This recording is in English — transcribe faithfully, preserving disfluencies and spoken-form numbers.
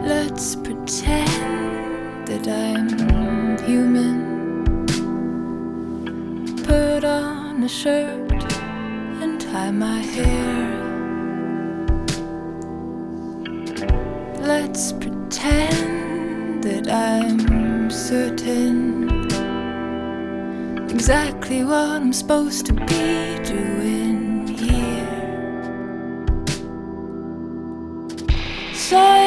Let's pretend that I'm human. Put on a shirt and tie my hair. Let's pretend that I'm certain exactly what I'm supposed to be doing here. Say